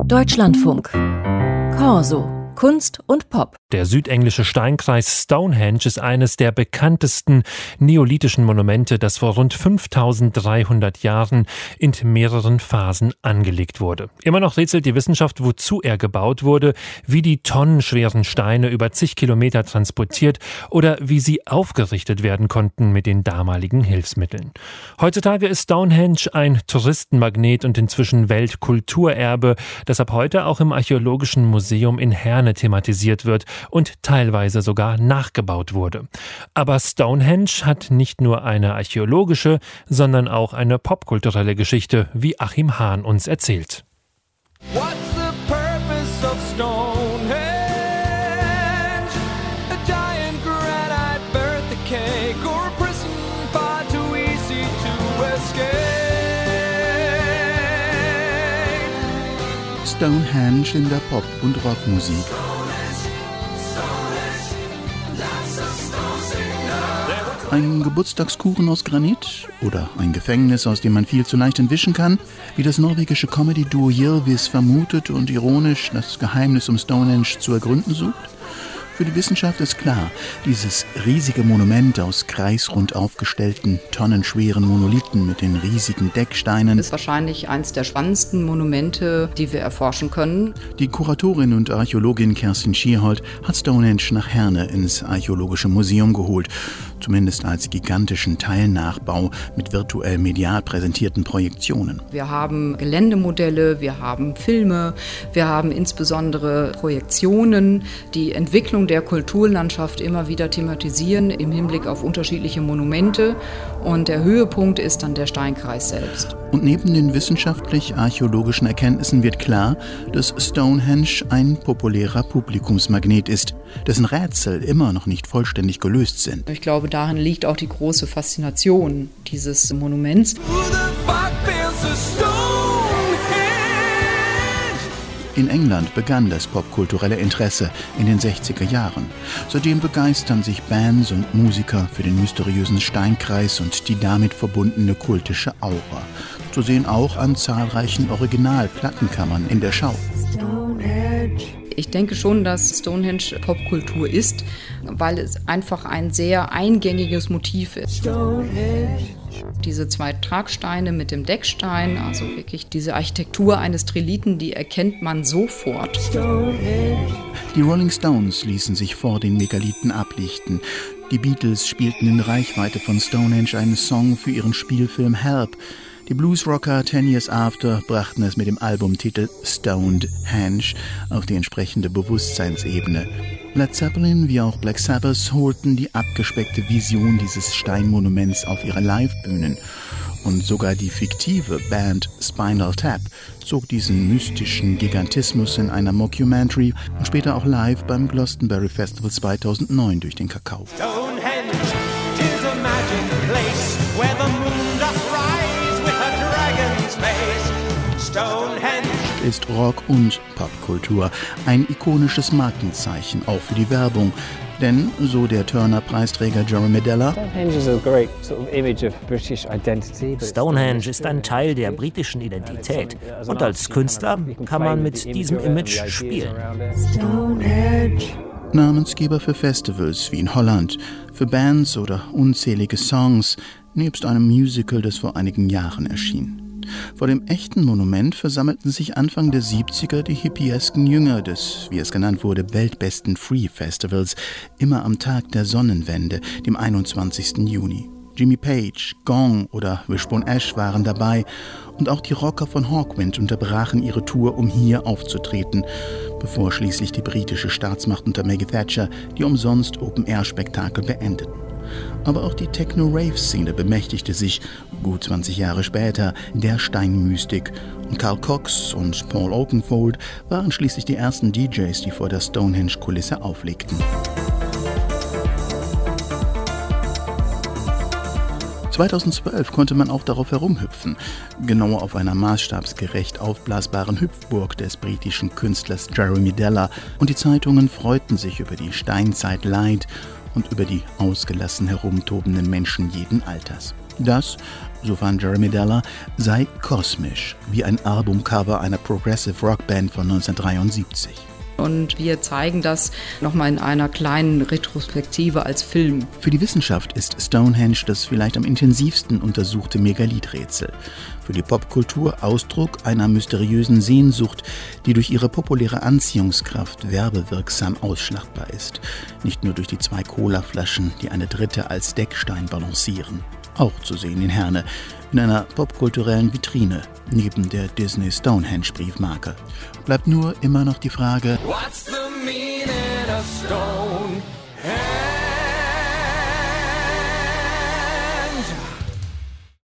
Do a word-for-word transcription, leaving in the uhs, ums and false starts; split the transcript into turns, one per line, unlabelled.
Deutschlandfunk. Corso. Kunst und Pop.
Der südenglische Steinkreis Stonehenge ist eines der bekanntesten neolithischen Monumente, das vor rund fünftausenddreihundert Jahren in mehreren Phasen angelegt wurde. Immer noch rätselt die Wissenschaft, wozu er gebaut wurde, wie die tonnenschweren Steine über zig Kilometer transportiert oder wie sie aufgerichtet werden konnten mit den damaligen Hilfsmitteln. Heutzutage ist Stonehenge ein Touristenmagnet und inzwischen Weltkulturerbe, das ab heute auch im Archäologischen Museum in Herne thematisiert wird und teilweise sogar nachgebaut wurde. Aber Stonehenge hat nicht nur eine archäologische, sondern auch eine popkulturelle Geschichte, wie Achim Hahn uns erzählt.
What's the purpose of Stonehenge? A giant granite birthday cake or a prison far too easy to escape?
Stonehenge in der Pop- und Rockmusik. Ein Geburtstagskuchen aus Granit oder ein Gefängnis, aus dem man viel zu leicht entwischen kann, wie das norwegische Comedy-Duo Ylvis vermutet und ironisch das Geheimnis um Stonehenge zu ergründen sucht? Für die Wissenschaft ist klar, dieses riesige Monument aus kreisrund aufgestellten, tonnenschweren Monolithen mit den riesigen Decksteinen
ist wahrscheinlich eines der spannendsten Monumente, die wir erforschen können.
Die Kuratorin und Archäologin Kerstin Schierholt hat Stonehenge nach Herne ins Archäologische Museum geholt, zumindest als gigantischen Teilnachbau mit virtuell medial präsentierten Projektionen.
Wir haben Geländemodelle, wir haben Filme, wir haben insbesondere Projektionen, die Entwicklung der Kulturlandschaft immer wieder thematisieren im Hinblick auf unterschiedliche Monumente. Und der Höhepunkt ist dann der Steinkreis selbst.
Und neben den wissenschaftlich-archäologischen Erkenntnissen wird klar, dass Stonehenge ein populärer Publikumsmagnet ist, dessen Rätsel immer noch nicht vollständig gelöst sind.
Ich glaube, darin liegt auch die große Faszination dieses Monuments.
In England begann das popkulturelle Interesse in den sechziger Jahren. Seitdem begeistern sich Bands und Musiker für den mysteriösen Steinkreis und die damit verbundene kultische Aura. Zu sehen auch an zahlreichen Originalplattenkammern in der Schau.
Ich denke schon, dass Stonehenge Popkultur ist, weil es einfach ein sehr eingängiges Motiv ist. Stonehenge. Diese zwei Tragsteine mit dem Deckstein, also wirklich diese Architektur eines Trilithen, die erkennt man sofort. Stonehenge.
Die Rolling Stones ließen sich vor den Megalithen ablichten. Die Beatles spielten in Reichweite von Stonehenge einen Song für ihren Spielfilm Help. Die Bluesrocker Ten Years After brachten es mit dem Albumtitel Stoned Henge auf die entsprechende Bewusstseinsebene. Led Zeppelin wie auch Black Sabbath holten die abgespeckte Vision dieses Steinmonuments auf ihre Livebühnen. Und sogar die fiktive Band Spinal Tap zog diesen mystischen Gigantismus in einer Mockumentary und später auch live beim Glastonbury Festival zweitausendneun durch den Kakao.
Stonehenge is a magic place where the moon doth rise with a dragon's face. Stonehenge
ist Rock- und Popkultur, ein ikonisches Markenzeichen, auch für die Werbung. Denn, so der Turner-Preisträger Jeremy Deller,
Stonehenge ist ein Teil der britischen Identität und als Künstler kann man mit diesem Image spielen.
Namensgeber für Festivals wie in Holland, für Bands oder unzählige Songs, nebst einem Musical, das vor einigen Jahren erschien. Vor dem echten Monument versammelten sich Anfang der siebziger die hippiesken Jünger des, wie es genannt wurde, weltbesten Free Festivals, immer am Tag der Sonnenwende, dem einundzwanzigsten Juni. Jimmy Page, Gong oder Wishbone Ash waren dabei und auch die Rocker von Hawkwind unterbrachen ihre Tour, um hier aufzutreten, bevor schließlich die britische Staatsmacht unter Maggie Thatcher die umsonst Open-Air-Spektakel beendeten. Aber auch die Techno-Rave-Szene bemächtigte sich, gut zwanzig Jahre später, der Steinmystik. Und Carl Cox und Paul Oakenfold waren schließlich die ersten D Js, die vor der Stonehenge-Kulisse auflegten. zweitausendzwölf konnte man auch darauf herumhüpfen, genauer auf einer maßstabsgerecht aufblasbaren Hüpfburg des britischen Künstlers Jeremy Deller, und die Zeitungen freuten sich über die Steinzeit Light und über die ausgelassen herumtobenden Menschen jeden Alters. Das, so fand Jeremy Deller, sei kosmisch, wie ein Albumcover einer Progressive Rockband von neunzehnhundertdreiundsiebzig.
Und wir zeigen das nochmal in einer kleinen Retrospektive als Film.
Für die Wissenschaft ist Stonehenge das vielleicht am intensivsten untersuchte Megalithrätsel. Für die Popkultur Ausdruck einer mysteriösen Sehnsucht, die durch ihre populäre Anziehungskraft werbewirksam ausschlachtbar ist. Nicht nur durch die zwei Colaflaschen, die eine dritte als Deckstein balancieren. Auch zu sehen in Herne, in einer popkulturellen Vitrine, neben der Disney Stonehenge-Briefmarke. Bleibt nur immer noch die Frage:
What's the meaning of Stonehenge?